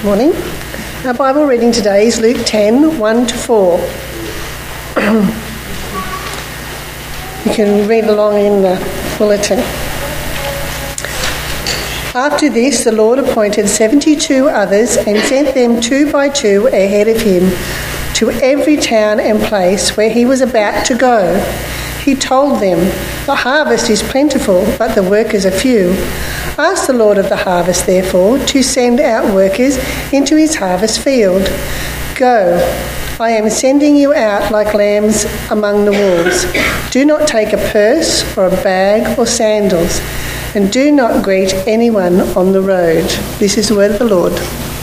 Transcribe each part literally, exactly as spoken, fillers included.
Morning. Our Bible reading today is Luke ten, one to four. You can read along in the bulletin. After this, the Lord appointed seventy-two others and sent them two by two ahead of him to every town and place where he was about to go. He told them, "The harvest is plentiful, but the workers are few. Ask the Lord of the harvest, therefore, to send out workers into his harvest field. Go, I am sending you out like lambs among the wolves. Do not take a purse or a bag or sandals, and do not greet anyone on the road." This is the word of the Lord.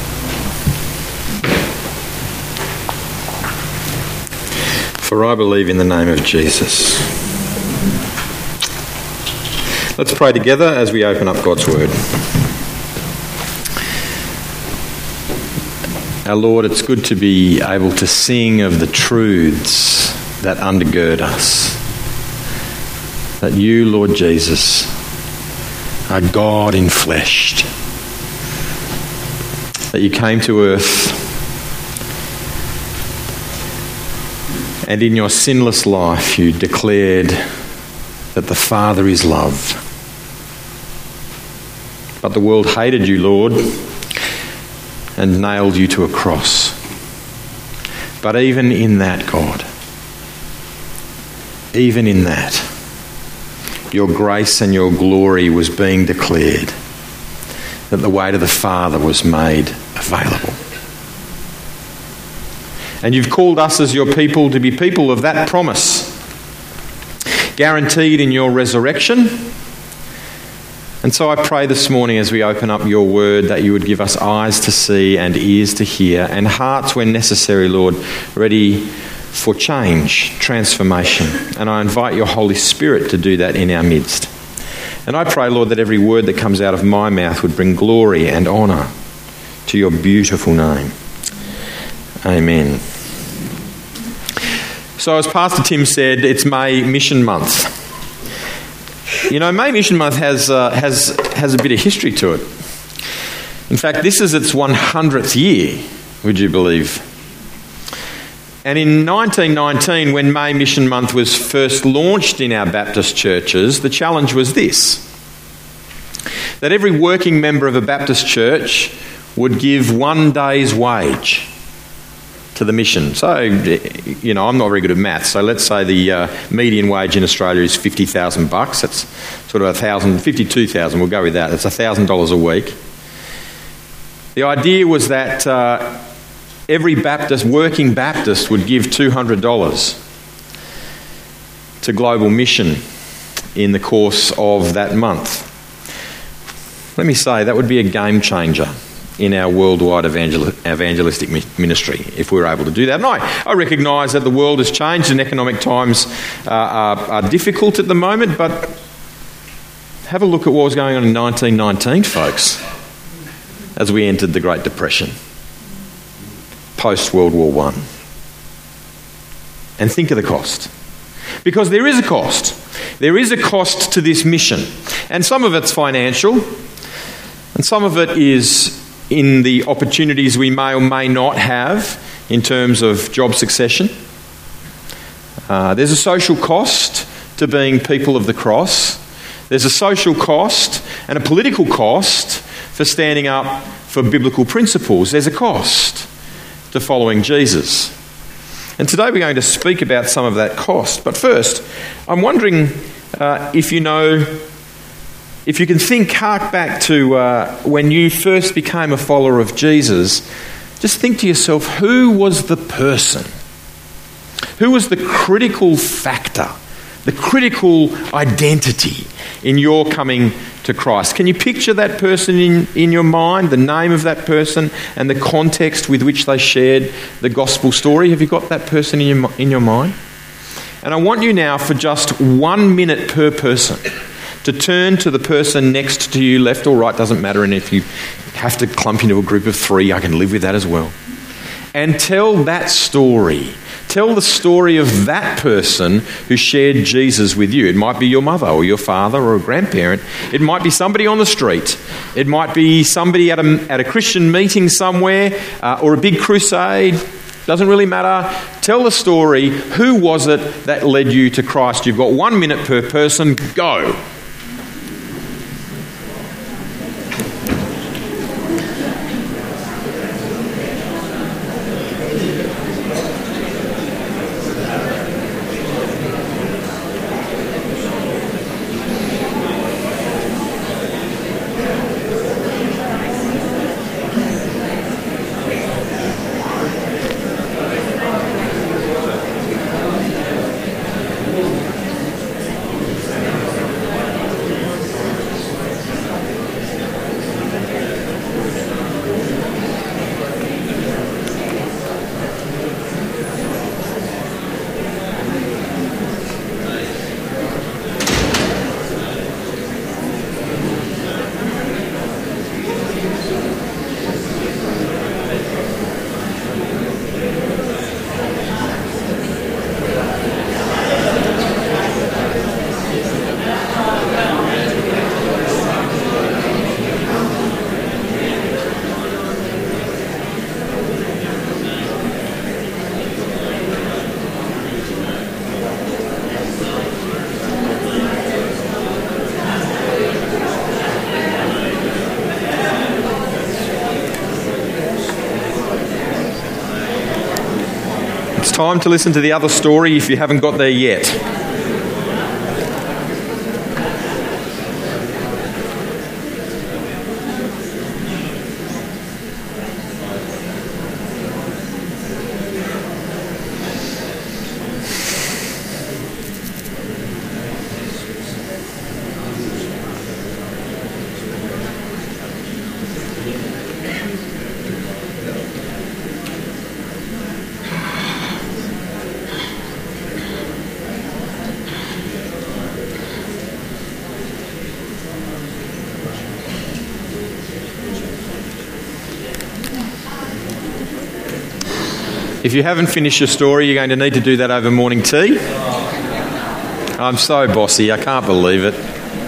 For I believe in the name of Jesus. Let's pray together as we open up God's Word. Our Lord, it's good to be able to sing of the truths that undergird us. That you, Lord Jesus, are God in flesh. That you came to earth and in your sinless life you declared that the Father is love. But the world hated you, Lord, and nailed you to a cross. But even in that, God, even in that, your grace and your glory was being declared, that the way to the Father was made available. And you've called us as your people to be people of that promise, guaranteed in your resurrection. And so I pray this morning as we open up your word that you would give us eyes to see and ears to hear and hearts when necessary, Lord, ready for change, transformation. And I invite your Holy Spirit to do that in our midst. And I pray, Lord, that every word that comes out of my mouth would bring glory and honour to your beautiful name. Amen. So as Pastor Tim said, it's May Mission Month. You know, May Mission Month has uh, has has a bit of history to it. In fact, this is its one hundredth year, would you believe? And in nineteen nineteen, when May Mission Month was first launched in our Baptist churches, the challenge was this: that every working member of a Baptist church would give one day's wage to the mission. So, you know, I'm not very good at maths, so let's say the uh, median wage in Australia is fifty thousand bucks. That's sort of a thousand, fifty-two thousand, we'll go with that. It's one thousand dollars a week. The idea was that uh, every Baptist, working Baptist, would give two hundred dollars to Global Mission in the course of that month. Let me say, that would be a game changer in our worldwide evangel- evangelistic ministry, if we were able to do that. And I, I recognise that the world has changed and economic times uh, are, are difficult at the moment, but have a look at what was going on in nineteen nineteen, folks, as we entered the Great Depression, post-World War One. And think of the cost. Because there is a cost. There is a cost to this mission. And some of it's financial, and some of it is in the opportunities we may or may not have in terms of job succession. Uh, there's a social cost to being people of the cross. There's a social cost and a political cost for standing up for biblical principles. There's a cost to following Jesus. And today we're going to speak about some of that cost. But first, I'm wondering uh, if you know... If you can think, hark back to uh, when you first became a follower of Jesus, just think to yourself, who was the person? Who was the critical factor, the critical identity in your coming to Christ? Can you picture that person in, in your mind, the name of that person and the context with which they shared the gospel story? Have you got that person in your, in your mind? And I want you now, for just one minute per person, to turn to the person next to you, left or right, doesn't matter, and if you have to clump into a group of three, I can live with that as well. And tell that story Tell the story of that person who shared Jesus with you. It might be your mother or your father or a grandparent. It might be somebody on the street. It might be somebody at a, at a Christian meeting somewhere uh, or a big crusade. Doesn't really matter. Tell the story. Who was it that led you to Christ? You've got one minute per person. Go. Time to listen to the other story if you haven't got there yet. If you haven't finished your story, you're going to need to do that over morning tea. I'm so bossy, I can't believe it.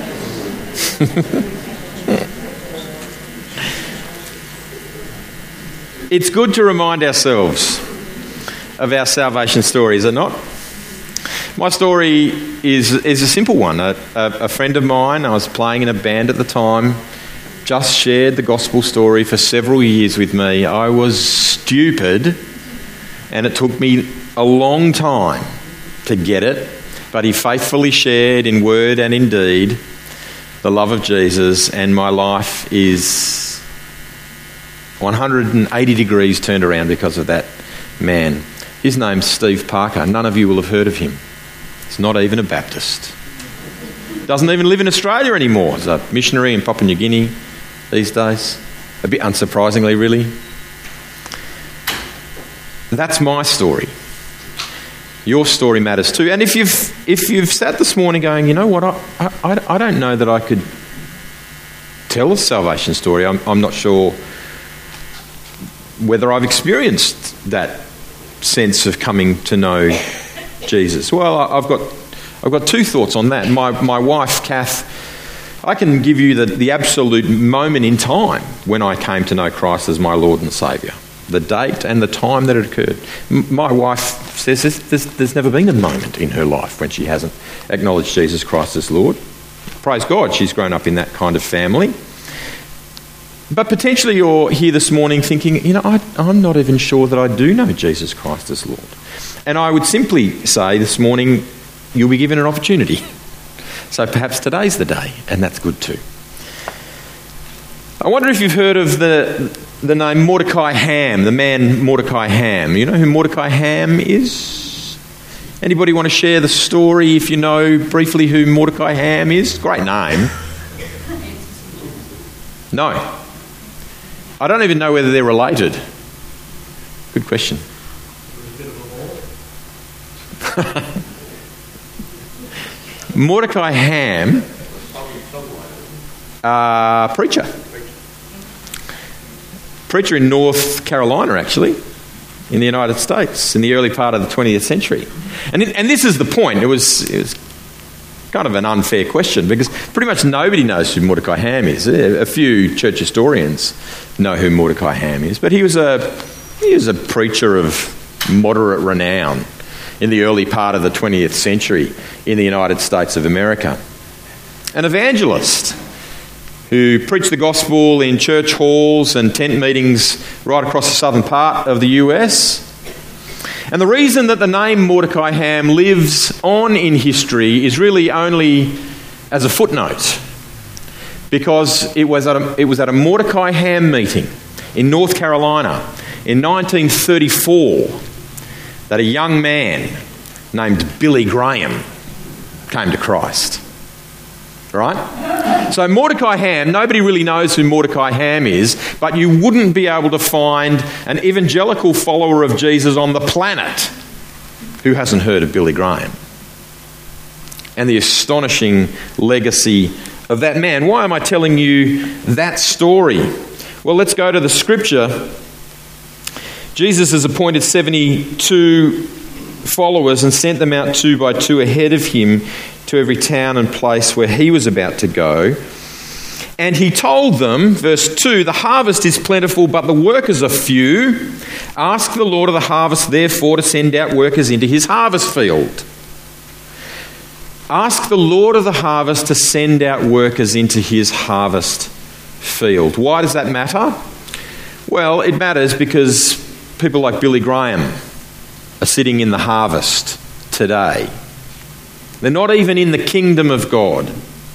It's good to remind ourselves of our salvation story, is it not? My story is is a simple one. A, a, a friend of mine, I was playing in a band at the time, just shared the gospel story for several years with me. I was stupid, and it took me a long time to get it, but he faithfully shared in word and in deed the love of Jesus, and my life is one hundred eighty degrees turned around because of that man. His name's Steve Parker. None of you will have heard of him. He's not even a Baptist. Doesn't even live in Australia anymore. He's a missionary in Papua New Guinea these days. A bit unsurprisingly, really. That's my story. Your story matters too. And if you've if you've sat this morning going, you know what, I I, I don't know that I could tell a salvation story. I'm, I'm not sure whether I've experienced that sense of coming to know Jesus. Well, I've got I've got two thoughts on that. My my wife, Kath, I can give you the, the absolute moment in time when I came to know Christ as my Lord and Saviour. The date and the time that it occurred. M- my wife says there's, there's, there's never been a moment in her life when she hasn't acknowledged Jesus Christ as Lord. Praise God, she's grown up in that kind of family. But potentially you're here this morning thinking, you know, I, I'm not even sure that I do know Jesus Christ as Lord. And I would simply say this morning, you'll be given an opportunity. So perhaps today's the day, and that's good too. I wonder if you've heard of the the name Mordecai Ham, the man Mordecai Ham. You know who Mordecai Ham is? Anybody want to share the story if you know briefly who Mordecai Ham is? Great name. No. I don't even know whether they're related. Good question. Mordecai Ham, uh, preacher. Preacher in North Carolina, actually. in the United States in the early part of the twentieth century. And, it, and this is the point. It was, it was kind of an unfair question because pretty much nobody knows who Mordecai Ham is. A few church historians know who Mordecai Ham is, but he was a, he was a preacher of moderate renown in the early part of the twentieth century in the United States of America. An evangelist who preached the gospel in church halls and tent meetings right across the southern part of the U S. And the reason that the name Mordecai Ham lives on in history is really only as a footnote, because it was at a, it was at a Mordecai Ham meeting in North Carolina in nineteen thirty-four that a young man named Billy Graham came to Christ. Right? So Mordecai Ham, nobody really knows who Mordecai Ham is, but you wouldn't be able to find an evangelical follower of Jesus on the planet who hasn't heard of Billy Graham and the astonishing legacy of that man. Why am I telling you that story? Well, let's go to the scripture. Jesus has appointed seventy-two followers and sent them out two by two ahead of him to every town and place where he was about to go. And he told them, verse two, the harvest is plentiful, but the workers are few. Ask the Lord of the harvest, therefore, to send out workers into his harvest field. Ask the Lord of the harvest to send out workers into his harvest field. Why does that matter? Well, it matters because people like Billy Graham are sitting in the harvest today. They're not even in the kingdom of God.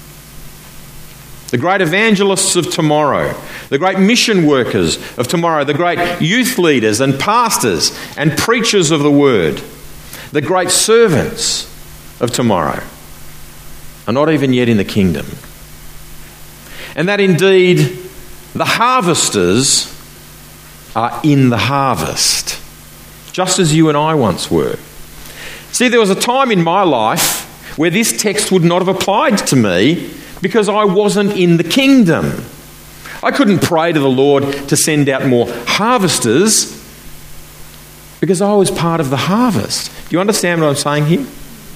The great evangelists of tomorrow, the great mission workers of tomorrow, the great youth leaders and pastors and preachers of the word, the great servants of tomorrow are not even yet in the kingdom. And that indeed the harvesters are in the harvest, just as you and I once were. See, there was a time in my life where this text would not have applied to me because I wasn't in the kingdom. I couldn't pray to the Lord to send out more harvesters because I was part of the harvest. Do you understand what I'm saying here?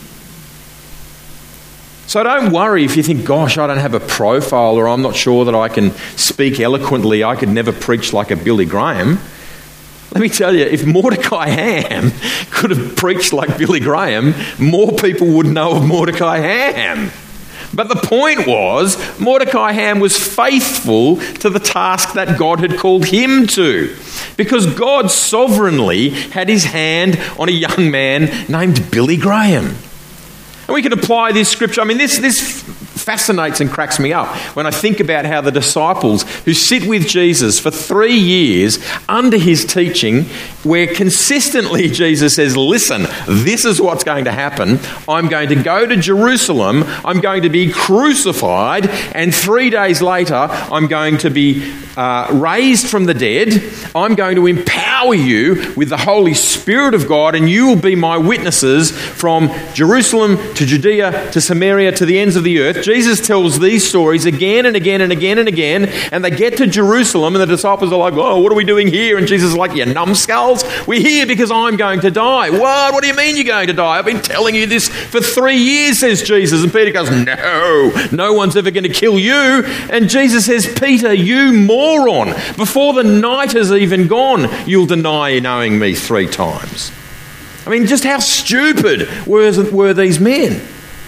So don't worry if you think, gosh, I don't have a profile, or I'm not sure that I can speak eloquently. I could never preach like a Billy Graham. Let me tell you, if Mordecai Ham could have preached like Billy Graham, more people would know of Mordecai Ham. But the point was, Mordecai Ham was faithful to the task that God had called him to, because God sovereignly had his hand on a young man named Billy Graham. And we can apply this scripture. I mean, this, this fascinates and cracks me up when I think about how the disciples who sit with Jesus for three years under his teaching, where consistently Jesus says, listen, this is what's going to happen. I'm going to go to Jerusalem. I'm going to be crucified. And three days later, I'm going to be uh, raised from the dead. I'm going to empower you with the Holy Spirit of God, and you will be my witnesses from Jerusalem to Judea to Samaria to the ends of the earth. Jesus tells these stories again and again and again and again, and they get to Jerusalem and the disciples are like, oh, what are we doing here? And Jesus is like, you numbskulls, we're here because I'm going to die. What? What do you mean you're going to die? I've been telling you this for three years, says Jesus. And Peter goes, no, no one's ever going to kill you. And Jesus says, Peter, you moron, before the night has even gone, you'll deny knowing me three times. I mean, just how stupid were, were these men?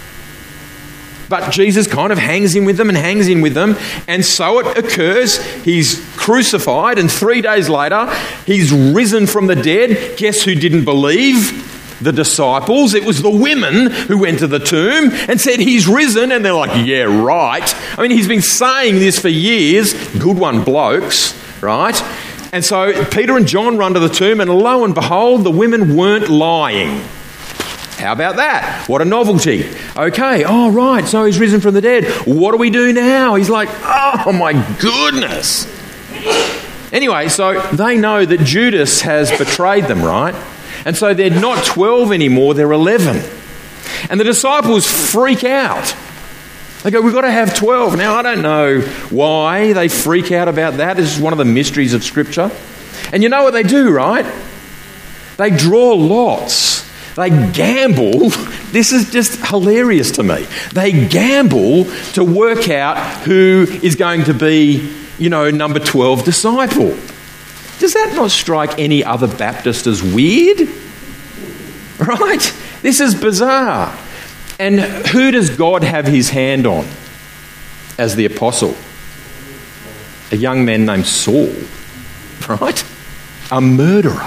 But Jesus kind of hangs in with them and hangs in with them. And so it occurs. He's crucified, and three days later, he's risen from the dead. Guess who didn't believe? The disciples. It was the women who went to the tomb and said, he's risen. And they're like, yeah, right. I mean, he's been saying this for years. Good one, blokes, right? And so Peter and John run to the tomb, and lo and behold, the women weren't lying. How about that? What a novelty. Okay, oh right, so he's risen from the dead. What do we do now? He's like, oh my goodness. Anyway, so they know that Judas has betrayed them, right? And so they're not twelve anymore, they're eleven. And the disciples freak out. They go, we've got to have twelve. Now, I don't know why they freak out about that. This is one of the mysteries of Scripture. And you know what they do, right? They draw lots. They gamble. This is just hilarious to me. They gamble to work out who is going to be, you know, number twelve disciple. Does that not strike any other Baptist as weird? Right? This is bizarre. And who does God have his hand on as the apostle? A young man named Saul, right? A murderer.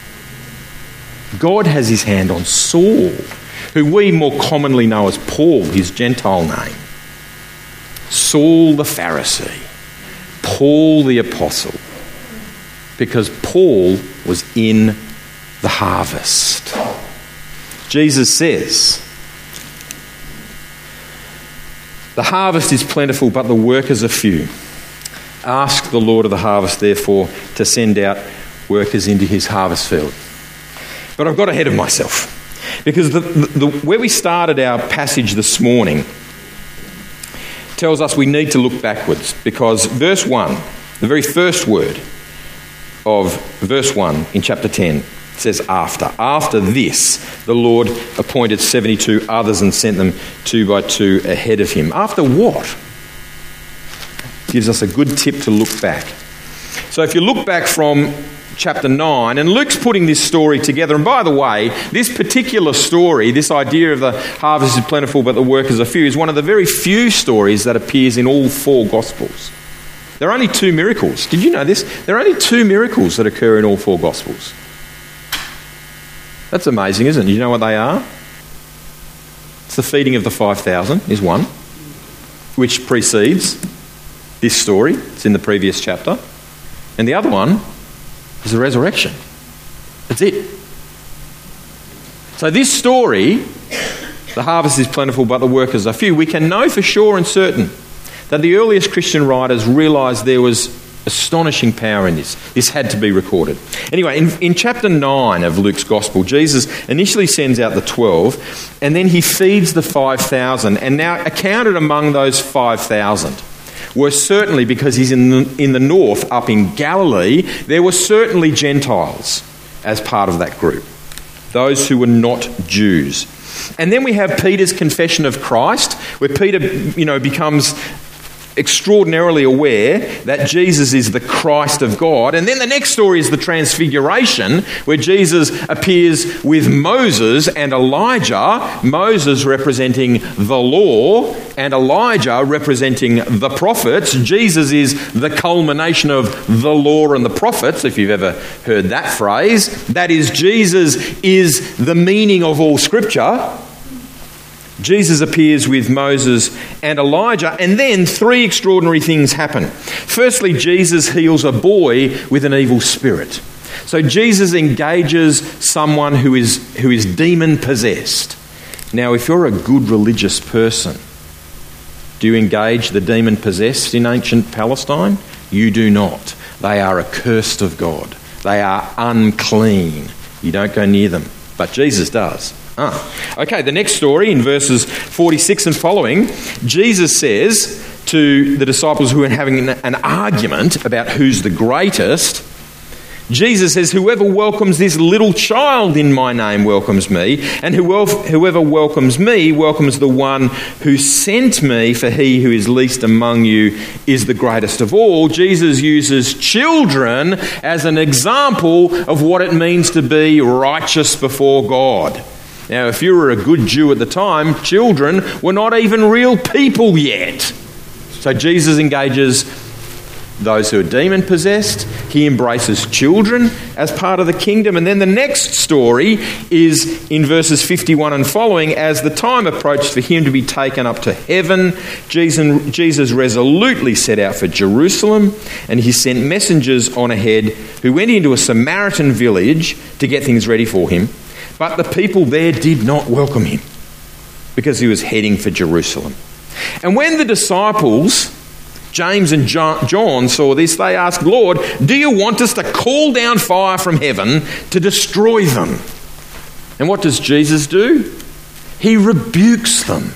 God has his hand on Saul, who we more commonly know as Paul, his Gentile name. Saul the Pharisee, Paul the apostle, because Paul was in the harvest. Jesus says, "The harvest is plentiful, but the workers are few. Ask the Lord of the harvest, therefore, to send out workers into his harvest field." But I've got ahead of myself, because the, the, the, where we started our passage this morning tells us we need to look backwards, because verse one, the very first word of verse one in chapter ten, says after. After this, the Lord appointed seventy-two others and sent them two by two ahead of him. After what? Gives us a good tip to look back. So if you look back from chapter nine, and Luke's putting this story together, and by the way, this particular story, this idea of the harvest is plentiful but the workers are few, is one of the very few stories that appears in all four Gospels. There are only two miracles. Did you know this? There are only two miracles that occur in all four Gospels. That's amazing, isn't it? You know what they are? It's the feeding of the five thousand is one, which precedes this story. It's in the previous chapter. And the other one is the resurrection. That's it. So this story, the harvest is plentiful but the workers are few, we can know for sure and certain that the earliest Christian writers realised there was astonishing power in this. This had to be recorded. Anyway, in, in chapter nine of Luke's Gospel, Jesus initially sends out the twelve, and then he feeds the five thousand. And now accounted among those five thousand were certainly, because he's in the, in the north, up in Galilee, there were certainly Gentiles as part of that group, those who were not Jews. And then we have Peter's confession of Christ, where Peter, you know, becomes extraordinarily aware that Jesus is the Christ of God. And then the next story is the Transfiguration, where Jesus appears with Moses and Elijah, Moses representing the law and Elijah representing the prophets. Jesus is the culmination of the law and the prophets, if you've ever heard that phrase. That is, Jesus is the meaning of all Scripture. Jesus appears with Moses and Elijah, and then three extraordinary things happen. Firstly, Jesus heals a boy with an evil spirit. So Jesus engages someone who is who is demon-possessed. Now, if you're a good religious person, do you engage the demon-possessed in ancient Palestine? You do not. They are accursed of God. They are unclean. You don't go near them. But Jesus does. Ah. Okay, the next story in verses forty-six and following, Jesus says to the disciples who are having an, an argument about who's the greatest, Jesus says, "Whoever welcomes this little child in my name welcomes me, and whoever welcomes me welcomes the one who sent me, for he who is least among you is the greatest of all." Jesus uses children as an example of what it means to be righteous before God. Now, if you were a good Jew at the time, children were not even real people yet. So Jesus engages those who are demon-possessed. He embraces children as part of the kingdom. And then the next story is in verses fifty-one and following. As the time approached for him to be taken up to heaven, Jesus, Jesus resolutely set out for Jerusalem, and he sent messengers on ahead who went into a Samaritan village to get things ready for him. But the people there did not welcome him because he was heading for Jerusalem. And when the disciples, James and John, saw this, they asked, "Lord, do you want us to call down fire from heaven to destroy them?" And what does Jesus do? He rebukes them.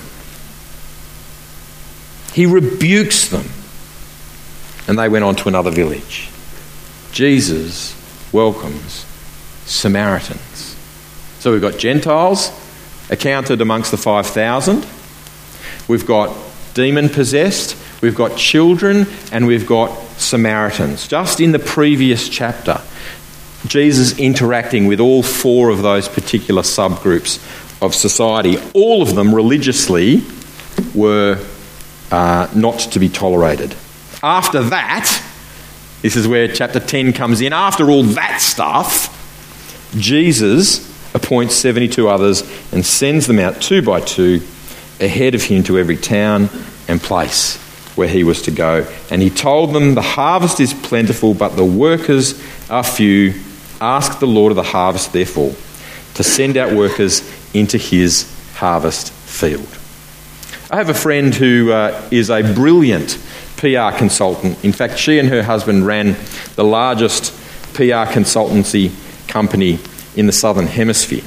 He rebukes them. And they went on to another village. Jesus welcomes Samaritans. So we've got Gentiles accounted amongst the five thousand. We've got demon-possessed. We've got children, and we've got Samaritans. Just in the previous chapter, Jesus interacting with all four of those particular subgroups of society. All of them religiously were uh, not to be tolerated. After that, this is where chapter ten comes in. After all that stuff, Jesus appoints seventy-two others and sends them out two by two ahead of him to every town and place where he was to go. And he told them, the harvest is plentiful, but the workers are few. Ask the Lord of the harvest, therefore, to send out workers into his harvest field. I have a friend who uh, is a brilliant P R consultant. In fact, she and her husband ran the largest P R consultancy company in the Southern Hemisphere.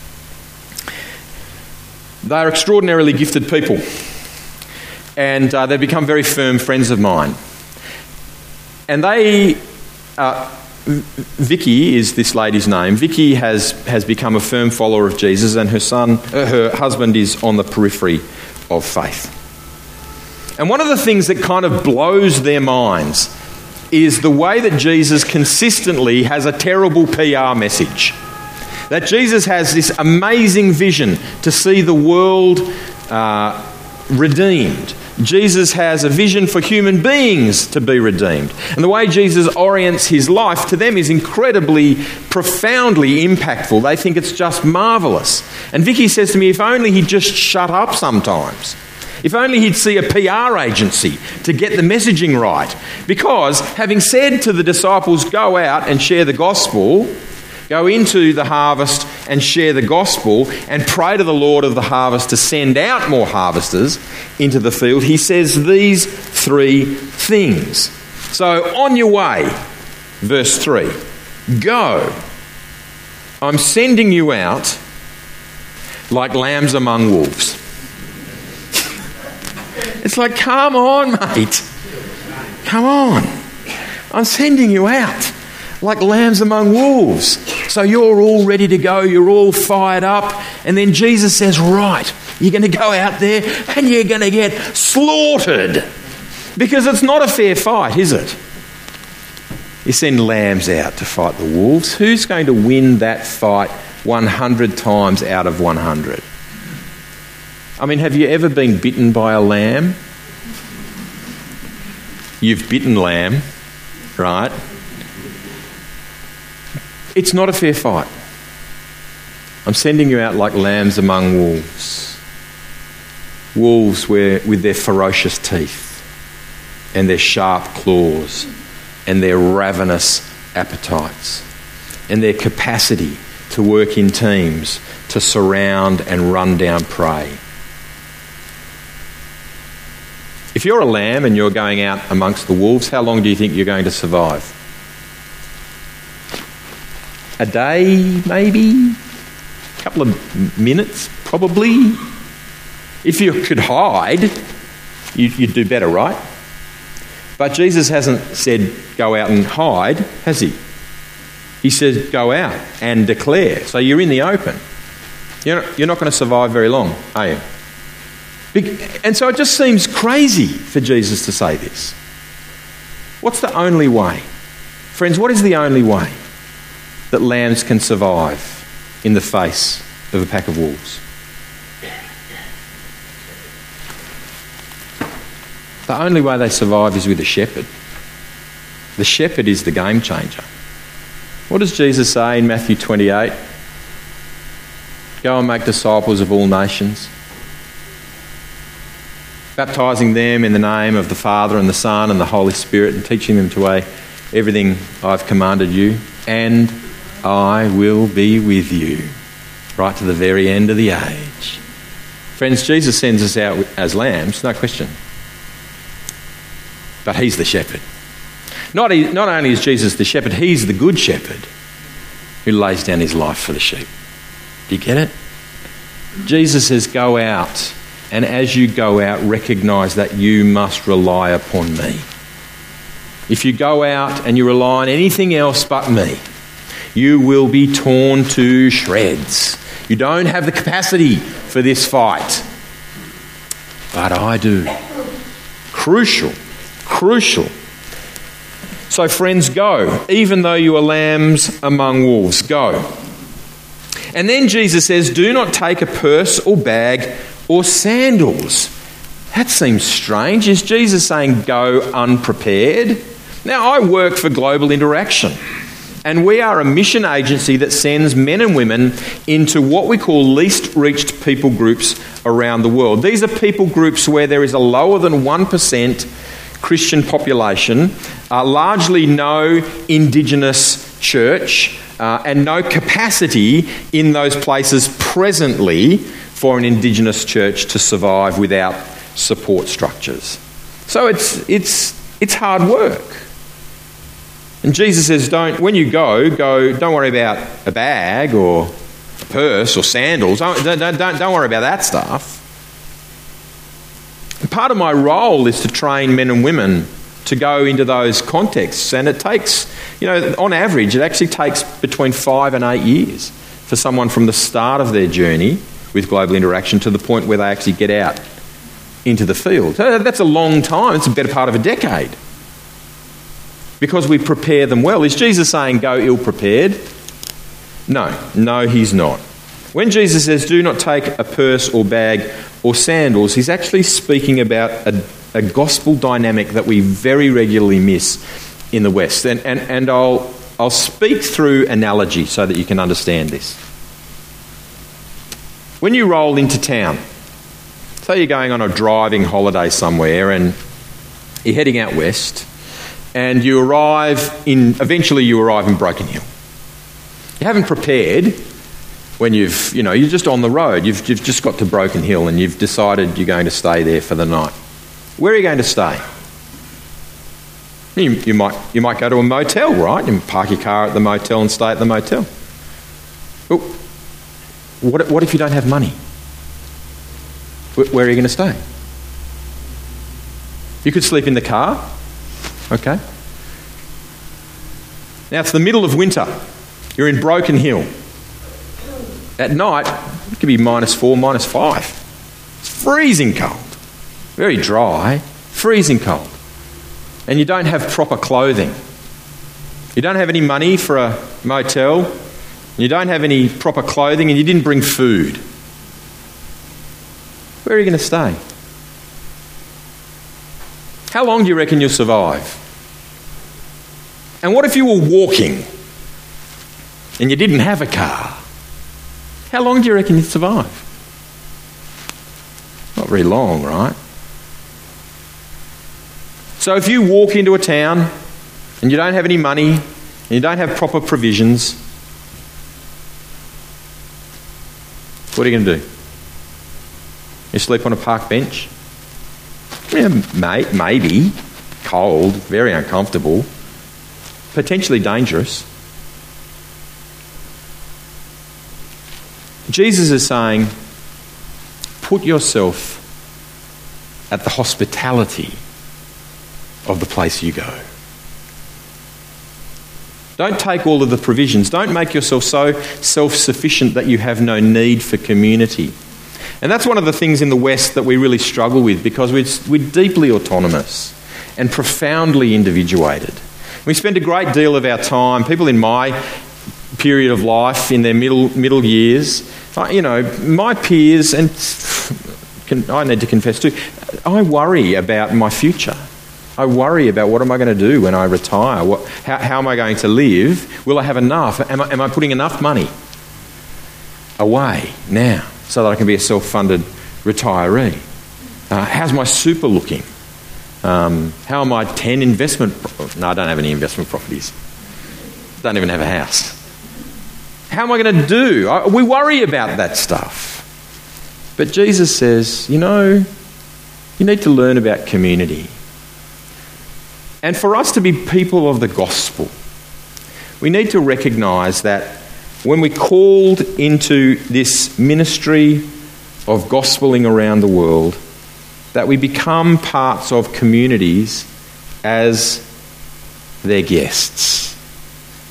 They are extraordinarily gifted people, and uh, they've become very firm friends of mine. And they, uh, Vicky is this lady's name. Vicky has, has become a firm follower of Jesus, and her son, uh, her husband is on the periphery of faith. And one of the things that kind of blows their minds is the way that Jesus consistently has a terrible P R message. That Jesus has this amazing vision to see the world uh, redeemed. Jesus has a vision for human beings to be redeemed. And the way Jesus orients his life to them is incredibly, profoundly impactful. They think it's just marvellous. And Vicky says to me, if only he'd just shut up sometimes. If only he'd see a P R agency to get the messaging right. Because having said to the disciples, go out and share the gospel, go into the harvest and share the gospel and pray to the Lord of the harvest to send out more harvesters into the field, he says these three things. So on your way, verse three, go. I'm sending you out like lambs among wolves. It's like, come on, mate. Come on. I'm sending you out like lambs among wolves. So you're all ready to go. You're all fired up. And then Jesus says, right, you're going to go out there and you're going to get slaughtered. Because it's not a fair fight, is it? You send lambs out to fight the wolves. Who's going to win that fight one hundred times out of one hundred? I mean, have you ever been bitten by a lamb? You've bitten lamb, right? It's not a fair fight. I'm sending you out like lambs among wolves. Wolves where, with their ferocious teeth and their sharp claws and their ravenous appetites and their capacity to work in teams to surround and run down prey. If you're a lamb and you're going out amongst the wolves, how long do you think you're going to survive? A day, maybe? A couple of minutes, probably? If you could hide, you'd do better, right? But Jesus hasn't said go out and hide, has he? He says go out and declare. So you're in the open. You're not, you're not going to survive very long, are you? And so it just seems crazy for Jesus to say this. What's the only way? Friends, what is the only way that lambs can survive in the face of a pack of wolves? The only way they survive is with a shepherd. The shepherd is the game changer. What does Jesus say in Matthew twenty-eight? Go and make disciples of all nations, baptising them in the name of the Father and the Son and the Holy Spirit, and teaching them to obey everything I've commanded you, and I will be with you right to the very end of the age. Friends, Jesus sends us out as lambs, no question. But he's the shepherd. Not, he, not only is Jesus the shepherd, he's the good shepherd who lays down his life for the sheep. Do you get it? Jesus says, go out, and as you go out, recognise that you must rely upon me. If you go out and you rely on anything else but me, You will be torn to shreds. You don't have the capacity for this fight. But I do. Crucial. Crucial. So friends, go. Even though you are lambs among wolves, go. And then Jesus says, do not take a purse or bag or sandals. That seems strange. Is Jesus saying go unprepared? Now, I work for Global Interaction, and we are a mission agency that sends men and women into what we call least reached people groups around the world. These are people groups where there is a lower than one percent Christian population, uh, largely no Indigenous church, uh, and no capacity in those places presently for an Indigenous church to survive without support structures. So it's it's it's hard work. And Jesus says, don't when you go, go. Don't worry about a bag or a purse or sandals. Don't don't don't, don't worry about that stuff. Part of my role is to train men and women to go into those contexts, and it takes, you know, on average, it actually takes between five and eight years for someone from the start of their journey with Global Interaction to the point where they actually get out into the field. That's a long time. It's a better part of a decade. Because we prepare them well. Is Jesus saying go ill-prepared? No. No, he's not. When Jesus says do not take a purse or bag or sandals, he's actually speaking about a, a gospel dynamic that we very regularly miss in the West. And, and, and I'll, I'll speak through analogy so that you can understand this. When you roll into town, say you're going on a driving holiday somewhere and you're heading out west, and you arrive in, eventually you arrive in Broken Hill. You haven't prepared when you've, you know, you're just on the road. You've, you've just got to Broken Hill and you've decided you're going to stay there for the night. Where are you going to stay? You, you might you might go to a motel, right? You park your car at the motel and stay at the motel. Well, what, what if you don't have money? Where, where are you going to stay? You could sleep in the car. Okay. Now it's the middle of winter. You're in Broken Hill. At night, it could be minus four, minus five. It's freezing cold. Very dry, freezing cold. And you don't have proper clothing. You don't have any money for a motel. You don't have any proper clothing, and you didn't bring food. Where are you going to stay? How long do you reckon you'll survive? And what if you were walking and you didn't have a car? How long do you reckon you'd survive? Not very long, right? So if you walk into a town and you don't have any money and you don't have proper provisions, what are you going to do? You sleep on a park bench? Yeah, may, maybe. Cold, very uncomfortable, potentially dangerous. Jesus is saying, put yourself at the hospitality of the place you go. Don't take all of the provisions. Don't make yourself so self-sufficient that you have no need for community. And that's one of the things in the West that we really struggle with, because we're, we're deeply autonomous and profoundly individuated. We spend a great deal of our time, people in my period of life, in their middle middle years, you know, my peers, and can, I need to confess too, I worry about my future. I worry about what am I going to do when I retire? What, how, how am I going to live? Will I have enough? Am I, am I putting enough money away now so that I can be a self-funded retiree? Uh, how's my super looking? Um, how are my ten investment... Pro- no, I don't have any investment properties. Don't even have a house. How am I going to do? I, we worry about that stuff. But Jesus says, you know, you need to learn about community. And for us to be people of the gospel, we need to recognise that when we're called into this ministry of gospeling around the world, that we become parts of communities as their guests.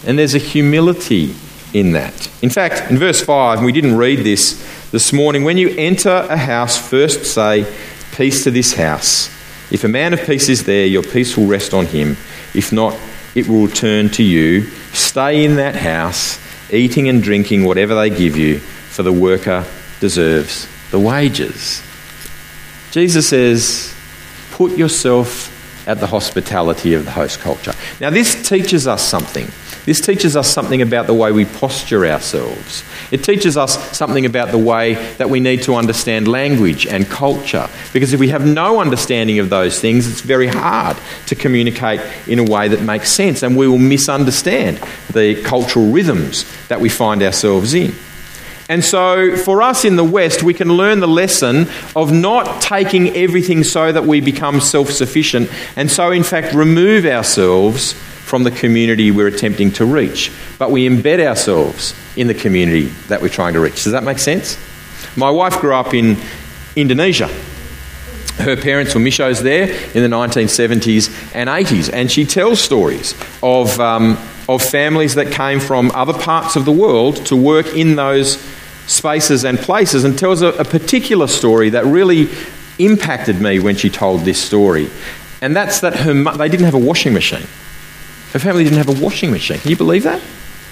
And there's a humility in that. In fact, in verse five, and we didn't read this this morning, when you enter a house, first say, peace to this house. If a man of peace is there, your peace will rest on him. If not, it will return to you. Stay in that house, eating and drinking whatever they give you, for the worker deserves the wages. Jesus says, put yourself at the hospitality of the host culture. Now, this teaches us something. This teaches us something about the way we posture ourselves. It teaches us something about the way that we need to understand language and culture. Because if we have no understanding of those things, it's very hard to communicate in a way that makes sense, and we will misunderstand the cultural rhythms that we find ourselves in. And so for us in the West, we can learn the lesson of not taking everything so that we become self-sufficient, and so in fact remove ourselves from the community we're attempting to reach. But we embed ourselves in the community that we're trying to reach. Does that make sense? My wife grew up in Indonesia. Her parents were missionaries there in the nineteen seventies and eighties, and she tells stories of, um, of families that came from other parts of the world to work in those spaces and places, and tells a, a particular story that really impacted me when she told this story. And that's that her mu- they didn't have a washing machine. Her family didn't have a washing machine. Can you believe that?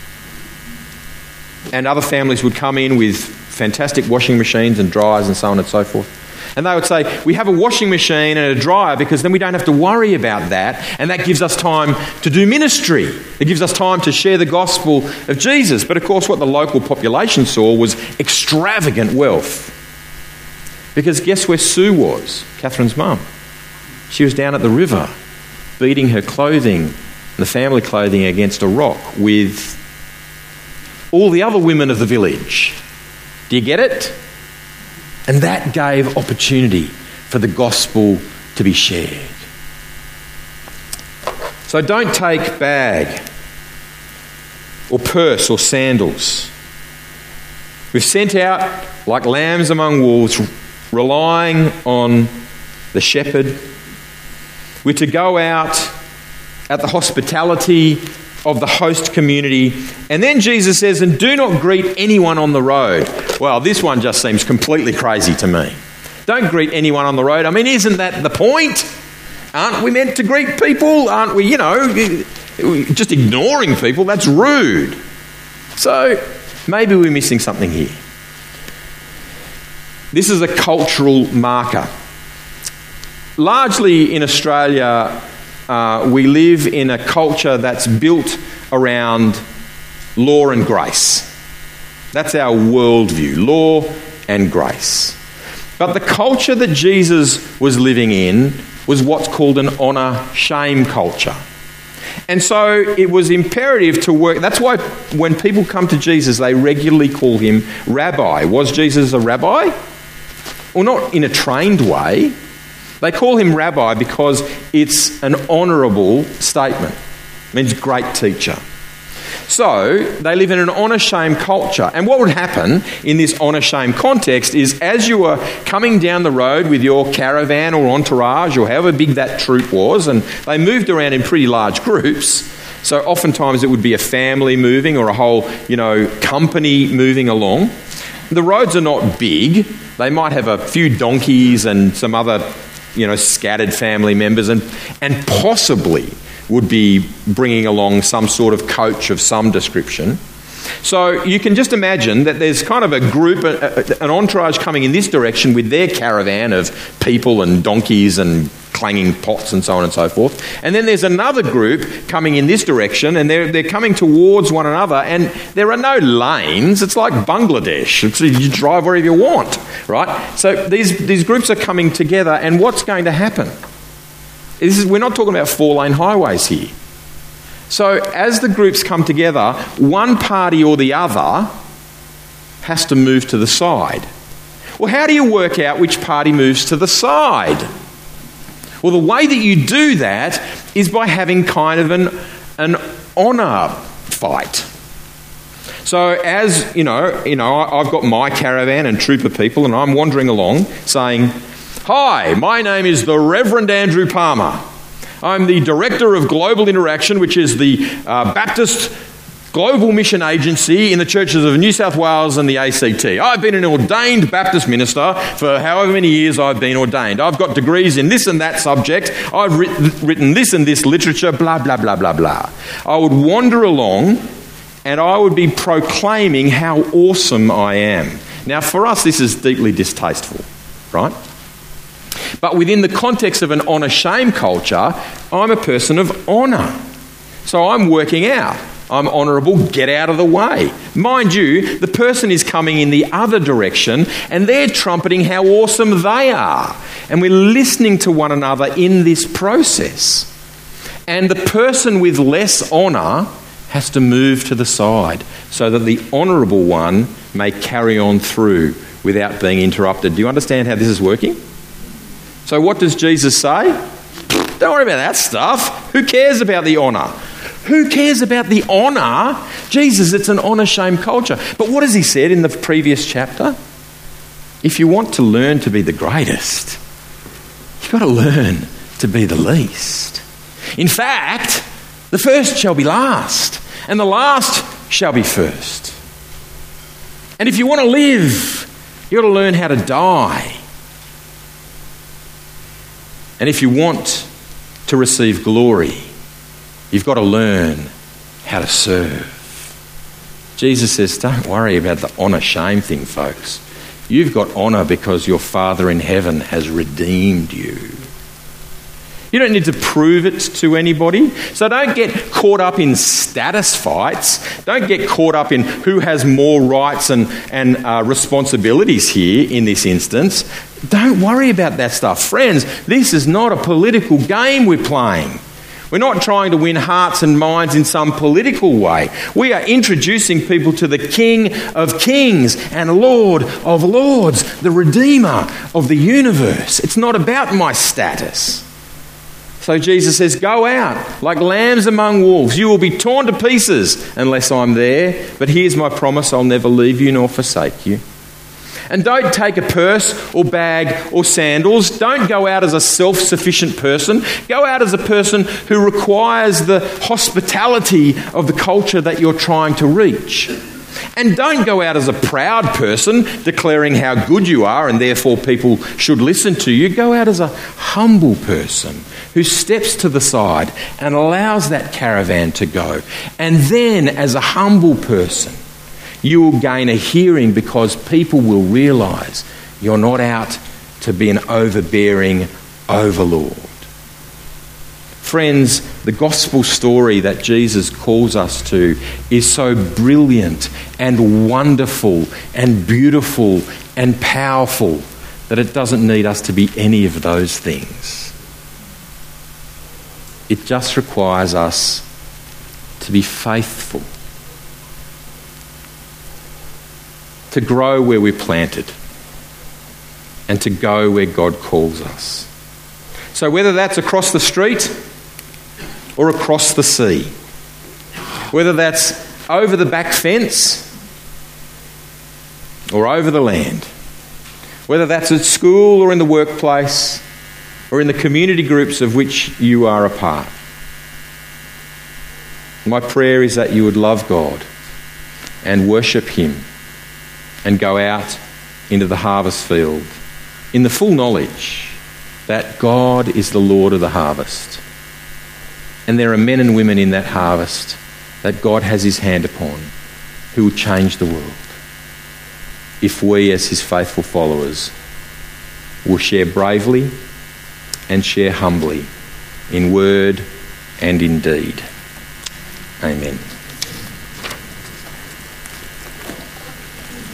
And other families would come in with fantastic washing machines and dryers and so on and so forth. And they would say, we have a washing machine and a dryer because then we don't have to worry about that, and that gives us time to do ministry. It gives us time to share the gospel of Jesus. But of course what the local population saw was extravagant wealth. Because guess where Sue was, Catherine's mum? She was down at the river, beating her clothing, the family clothing, against a rock with all the other women of the village. Do you get it? And that gave opportunity for the gospel to be shared. So don't take bag or purse or sandals. We've sent out like lambs among wolves, relying on the shepherd. We're to go out at the hospitality of the host community. And then Jesus says, and do not greet anyone on the road. Well, this one just seems completely crazy to me. Don't greet anyone on the road. I mean, isn't that the point? Aren't we meant to greet people? Aren't we, you know, just ignoring people? That's rude. So maybe we're missing something here. This is a cultural marker. Largely in Australia, Uh, we live in a culture that's built around law and grace. That's our worldview, law and grace. But the culture that Jesus was living in was what's called an honour-shame culture. And so it was imperative to work. That's why when people come to Jesus, they regularly call him rabbi. Was Jesus a rabbi? Well, not in a trained way. They call him rabbi because it's an honourable statement. It means great teacher. So they live in an honour-shame culture. And what would happen in this honour-shame context is, as you were coming down the road with your caravan or entourage or however big that troop was, and they moved around in pretty large groups, so oftentimes it would be a family moving or a whole, you know, company moving along. The roads are not big. They might have a few donkeys and some other, you know, scattered family members, and and possibly would be bringing along some sort of coach of some description. So you can just imagine that there's kind of a group, an entourage coming in this direction with their caravan of people and donkeys and clanging pots and so on and so forth. And then there's another group coming in this direction, and they're, they're coming towards one another, and there are no lanes. It's like Bangladesh. It's, you drive wherever you want, right? So these, these groups are coming together, and what's going to happen? This is, we're not talking about four-lane highways here. So as the groups come together, one party or the other has to move to the side. Well, how do you work out which party moves to the side? Well, the way that you do that is by having kind of an, an honour fight. So as, you know, you know, I've got my caravan and troop of people, and I'm wandering along saying, "Hi, my name is the Reverend Andrew Palmer. I'm the Director of Global Interaction, which is the uh, Baptist global mission agency in the churches of New South Wales and the A C T. I've been an ordained Baptist minister for however many years I've been ordained. I've got degrees in this and that subject. I've writ- written this and this literature, blah, blah, blah, blah, blah. I would wander along and I would be proclaiming how awesome I am. Now, for us, this is deeply distasteful, right? But within the context of an honour-shame culture, I'm a person of honour. So I'm working out. I'm honourable, get out of the way. Mind you, the person is coming in the other direction and they're trumpeting how awesome they are. And we're listening to one another in this process. And the person with less honour has to move to the side so that the honourable one may carry on through without being interrupted. Do you understand how this is working? So what does Jesus say? Don't worry about that stuff. Who cares about the honour? Who cares about the honour? Jesus, it's an honour-shame culture. But what has he said in the previous chapter? If you want to learn to be the greatest, you've got to learn to be the least. In fact, the first shall be last, and the last shall be first. And if you want to live, you've got to learn how to die. And if you want to receive glory, you've got to learn how to serve. Jesus says, don't worry about the honour-shame thing, folks. You've got honour because your Father in heaven has redeemed you. You don't need to prove it to anybody. So don't get caught up in status fights. Don't get caught up in who has more rights and, and uh, responsibilities here in this instance. Don't worry about that stuff. Friends, this is not a political game we're playing. We're not trying to win hearts and minds in some political way. We are introducing people to the King of Kings and Lord of Lords, the Redeemer of the universe. It's not about my status. So Jesus says, go out like lambs among wolves. You will be torn to pieces unless I'm there. But here's my promise, I'll never leave you nor forsake you. And don't take a purse or bag or sandals. Don't go out as a self-sufficient person. Go out as a person who requires the hospitality of the culture that you're trying to reach. And don't go out as a proud person declaring how good you are and therefore people should listen to you. Go out as a humble person who steps to the side and allows that caravan to go. And then as a humble person, you will gain a hearing because people will realise you're not out to be an overbearing overlord. Friends, the gospel story that Jesus calls us to is so brilliant and wonderful and beautiful and powerful that it doesn't need us to be any of those things. It just requires us to be faithful, to grow where we're planted, and to go where God calls us. So whether that's across the street or across the sea, whether that's over the back fence or over the land, whether that's at school or in the workplace or in the community groups of which you are a part, my prayer is that you would love God and worship Him and go out into the harvest field in the full knowledge that God is the Lord of the harvest. And there are men and women in that harvest that God has His hand upon who will change the world if we as His faithful followers will share bravely and share humbly in word and in deed. Amen.